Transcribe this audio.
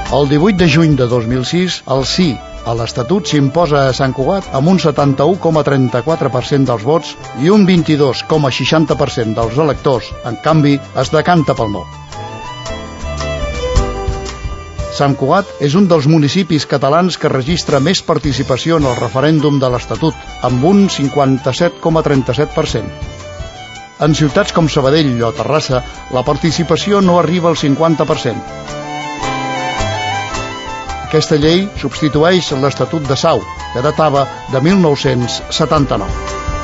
El 18 de juny de 2006, el sí a l'Estatut s'imposa a Sant Cugat amb un 71,34% dels vots i un 22,60% dels electors, en canvi, es decanta pel no. Sant Cugat és un dels municipis catalans que registra més participació en el referèndum de l'Estatut, amb un 57,37%. En ciutats com Sabadell o Terrassa, la participació no arriba al 50%. Aquesta llei substitueix l'Estatut de Sau, que datava de 1979.